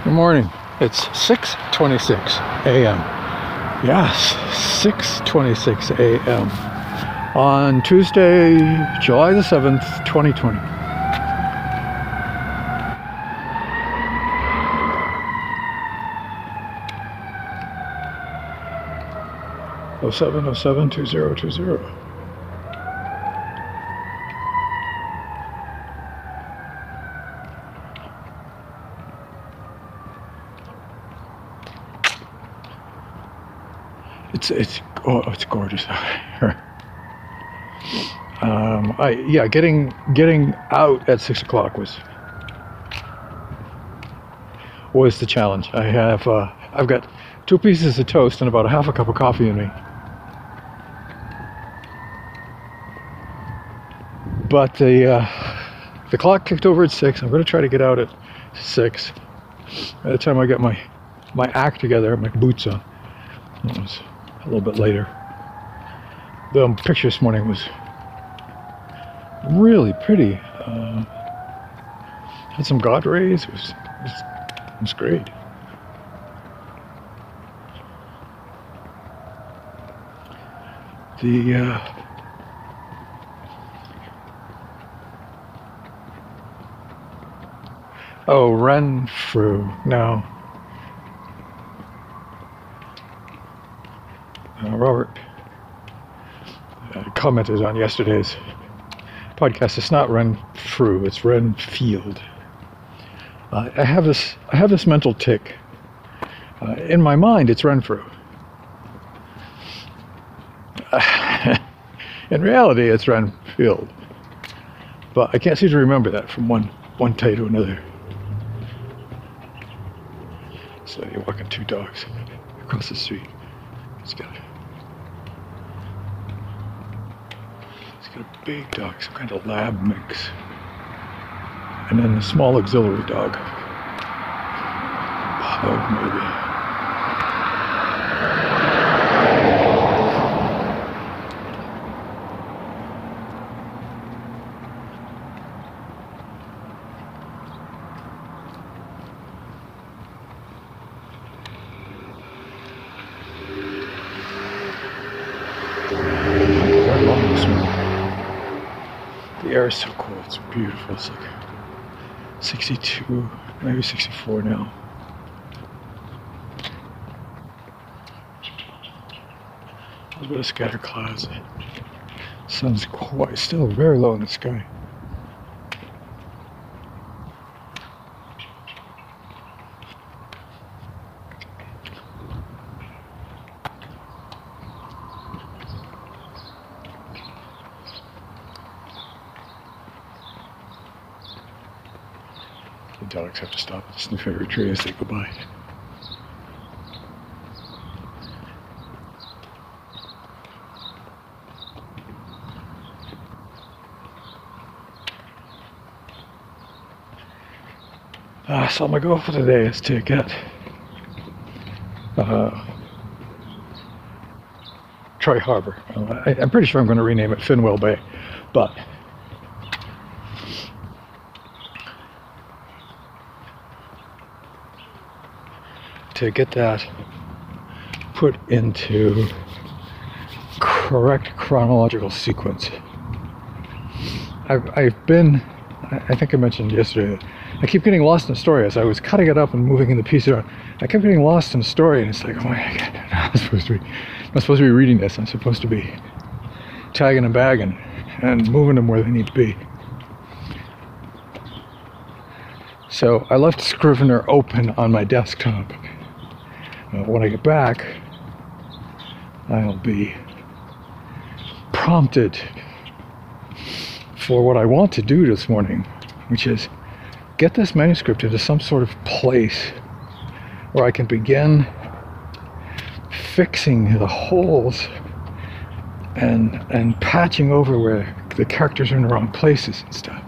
Good morning. It's 6:26 a.m. Yes, 6:26 a.m. on Tuesday, July the 7th, 2020. Oh 0707-2020. It's gorgeous out here. Getting out at 6 o'clock was the challenge. I've got 2 pieces of toast and about a half a cup of coffee in me. But the clock kicked over at 6. I'm going to try to get out at 6. By the time I get my act together, my boots on, it was a little bit later. The picture this morning was really pretty. Had some God rays. It was great. Renfrew. Now, Robert commented on yesterday's podcast. It's not Renfrew, it's Renfield. I have this mental tick. In my mind, it's Renfrew. In reality, it's Renfield. But I can't seem to remember that from one day to another. So you're walking 2 dogs across the street. He's got a big dog, some kind of lab mix. And then a small auxiliary dog. Pug, maybe. The air is so cool, it's beautiful. It's like 62, maybe 64 now. A little bit of scattered clouds. Sun's still very low in the sky. The dogs have to stop and sniff every tree as they go by. So my goal for today is to get Troy Harbor. I'm pretty sure I'm going to rename it Finwell Bay, but to get that put into correct chronological sequence. I think I mentioned yesterday, I keep getting lost in the story as I was cutting it up and moving in the pieces around. I kept getting lost in the story, and it's like, oh my God, I'm not supposed to be reading this. I'm supposed to be tagging and bagging and moving them where they need to be. So I left Scrivener open on my desktop. When I get back, I'll be prompted for what I want to do this morning, which is get this manuscript into some sort of place where I can begin fixing the holes and patching over where the characters are in the wrong places and stuff.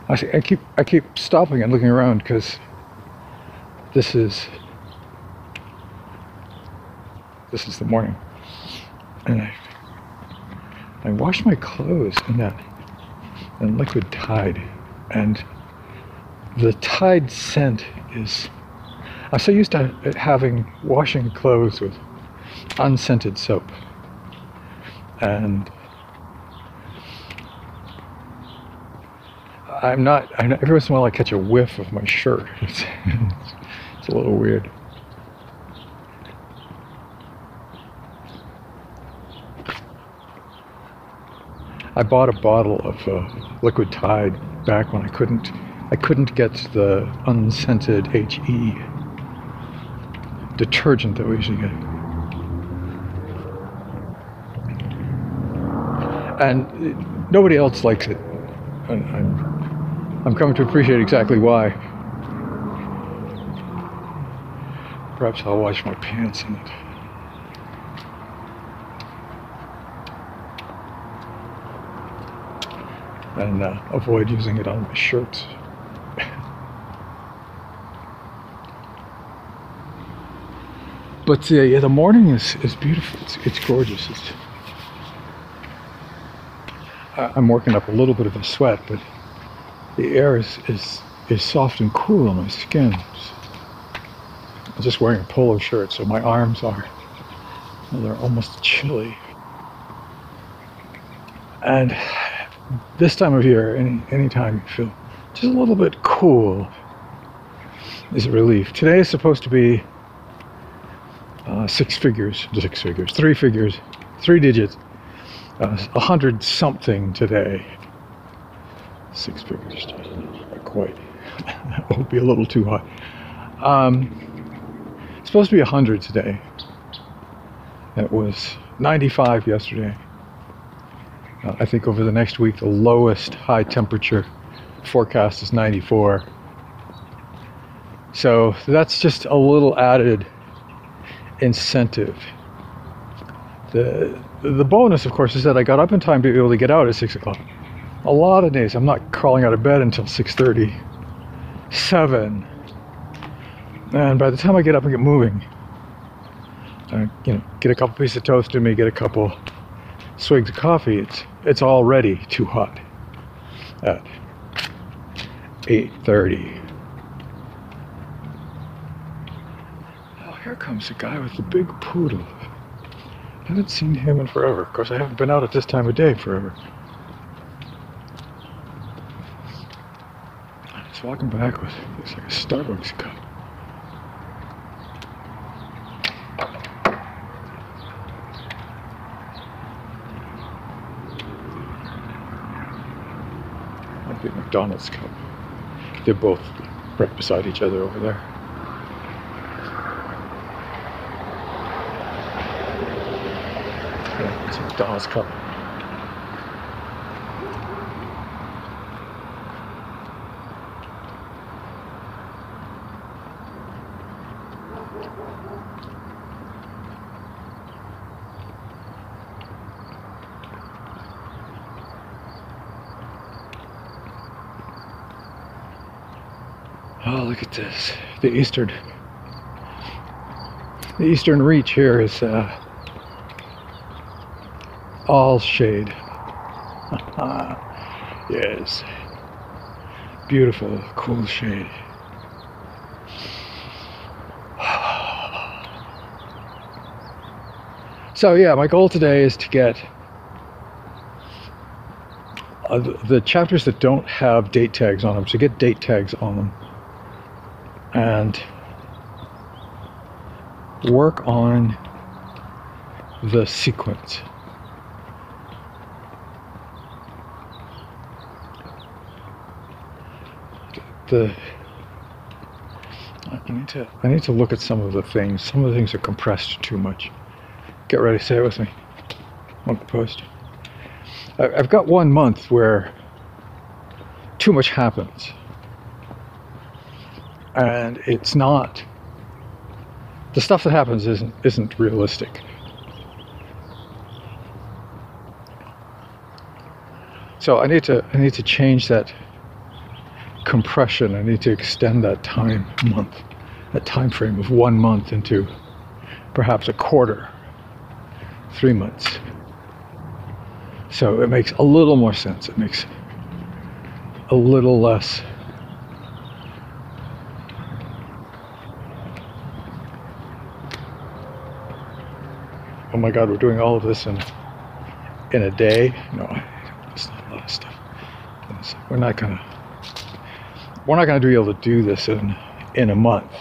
I keep stopping and looking around because this is the morning, and I washed my clothes in liquid Tide, and the Tide scent is. I'm so used to washing clothes with unscented soap, and every once in a while I catch a whiff of my shirt. It's a little weird. I bought a bottle of liquid Tide back when I couldn't get the unscented HE detergent that we usually get. And nobody else likes it. And I'm coming to appreciate exactly why. Perhaps I'll wash my pants in it. And avoid using it on my shirts. But the morning is beautiful. It's gorgeous. I'm working up a little bit of a sweat, but the air is soft and cool on my skin. I'm just wearing a polo shirt, so my arms they're almost chilly. And this time of year, any time you feel just a little bit cool is a relief. Today is supposed to be 3 digits, 100 something today. 6 figures, not quite. That would be a little too high. It's supposed to be 100 today. It was 95 yesterday. I think over the next week, the lowest high temperature forecast is 94. So that's just a little added incentive. The bonus, of course, is that I got up in time to be able to get out at 6 o'clock. A lot of days I'm not crawling out of bed until 6:30, 7, and by the time I get up and get moving, get a couple pieces of toast in me, get a couple swigs of coffee, it's already too hot at 8:30. Oh, here comes the guy with the big poodle. I haven't seen him in forever. Of course, I haven't been out at this time of day forever. He's walking back with, looks like a Starbucks cup. Might be a McDonald's cup. They're both right beside each other over there. Yeah, it's a McDonald's cup. Oh, look at this. The eastern reach here is all shade. Yes. Beautiful, cool shade. So yeah, my goal today is to get the chapters that don't have date tags on them, so get date tags on them. And work on the sequence. I need to look at some of the things. Some of the things are compressed too much. Get ready, say it with me. On the post. I've got 1 month where too much happens. And it's not, the stuff that happens isn't realistic. So I need to change that compression. I need to extend that time frame of 1 month into perhaps a quarter, 3 months. So it makes a little more sense. It makes a little less oh my God, we're doing all of this in a day? No, it's not a lot of stuff. We're not gonna be able to do this in a month.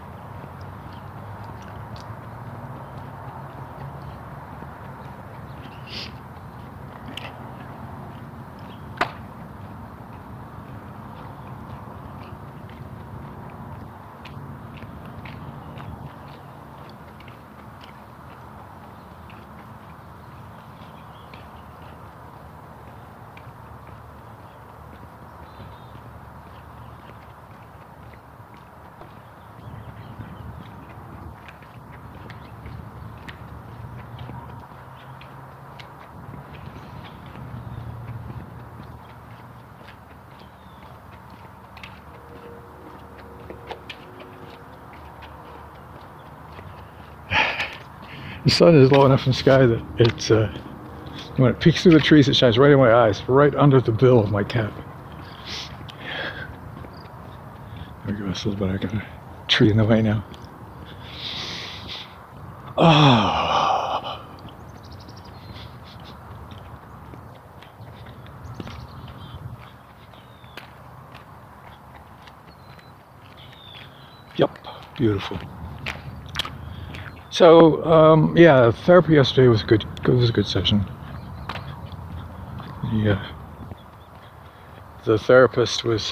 The sun is low enough in the sky that it's, when it peeks through the trees, it shines right in my eyes, right under the bill of my cap. There we go, but I got a tree in the way now. Oh. Yep, beautiful. So, yeah, therapy yesterday was good. It was a good session. The therapist was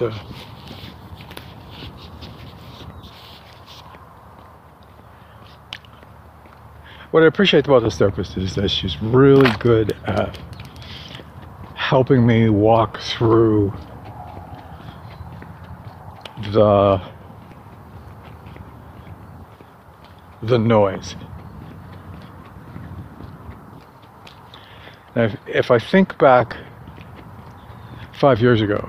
what I appreciate about this therapist is that she's really good at helping me walk through the noise. Now, if I think back 5 years ago,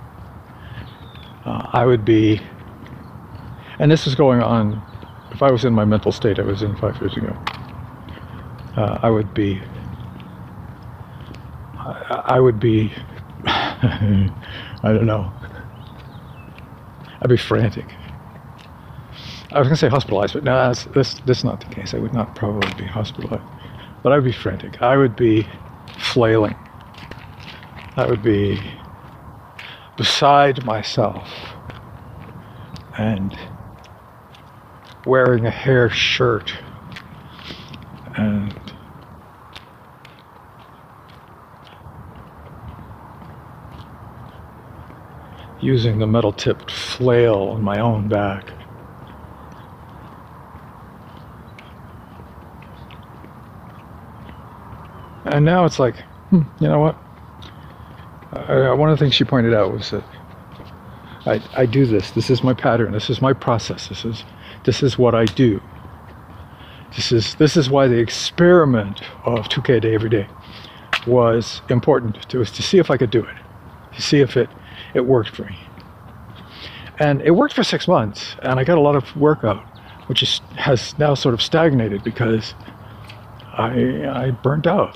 I would be, and this is going on, if I was in my mental state I was in 5 years ago, I would be I don't know, I'd be frantic. I was going to say hospitalized, but no, that's not the case. I would not probably be hospitalized. But I would be frantic. I would be flailing. I would be beside myself and wearing a hair shirt and using the metal-tipped flail on my own back. And now it's like, you know what? One of the things she pointed out was that I do this. This is my pattern. This is my process. This is what I do. This is why the experiment of 2K a day every day was important to see if I could do it, to see if it worked for me. And it worked for 6 months, and I got a lot of workout, which has now sort of stagnated because I burnt out.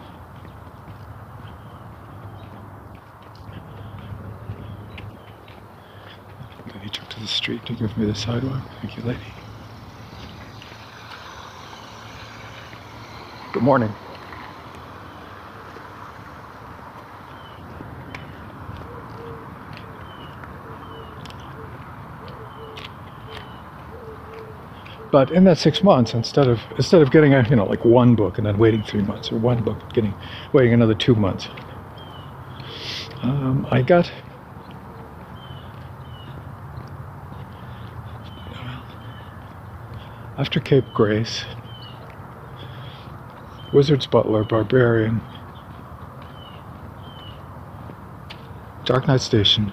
He took to the street to give me the sidewalk. Thank you, lady. Good morning. But in that 6 months, instead of getting like one book and then waiting 3 months, or one book waiting another 2 months, I got after Cape Grace, Wizard's Butler, Barbarian, Dark Knight Station,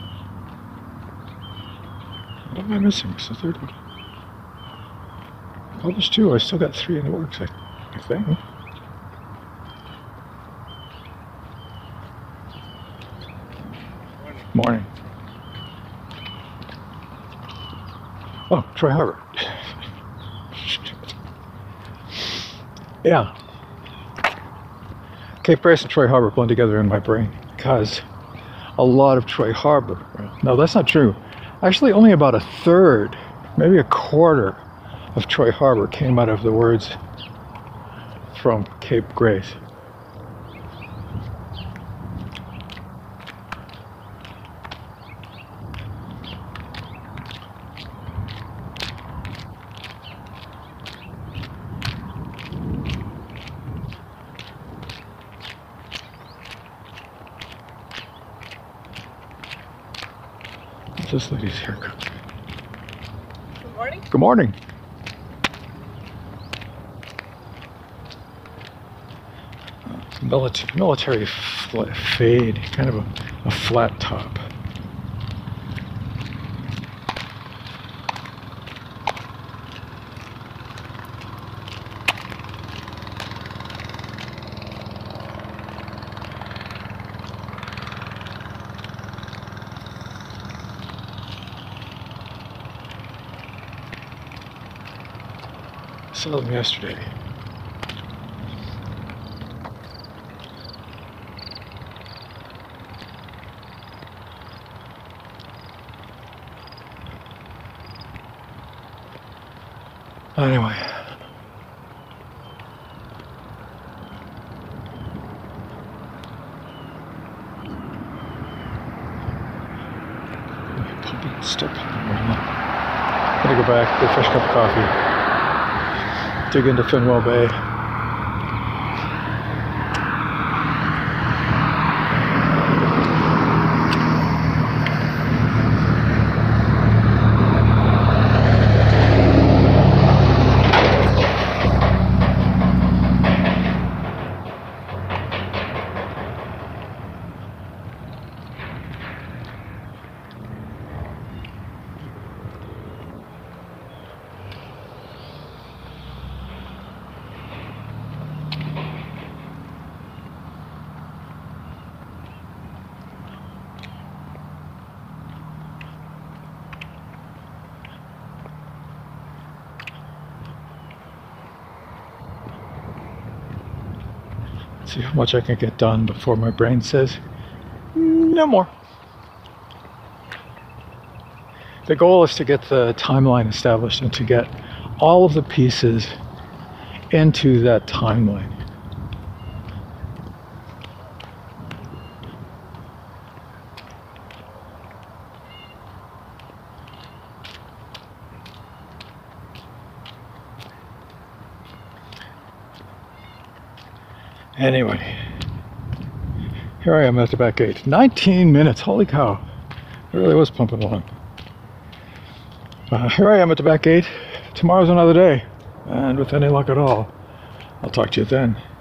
what am I missing? What's the third one? Published 2. I still got 3 in the works, I think. Morning. Oh, Troy Harbor. Yeah. Cape Grace and Troy Harbor blend together in my brain because a lot of Troy Harbor. No, that's not true. Actually, only about a third, maybe a quarter of Troy Harbor came out of the words from Cape Grace. This lady's haircut. Good morning. Good morning. Military fade, kind of a flat top. Saw them yesterday. Anyway. Still pumping right now. Gotta go back, get a fresh cup of coffee. Dig into Finwell Bay. See how much I can get done before my brain says, no more. The goal is to get the timeline established and to get all of the pieces into that timeline. Anyway, here I am at the back gate. 19 minutes, holy cow. It really was pumping along. Here I am at the back gate. Tomorrow's another day. And with any luck at all, I'll talk to you then.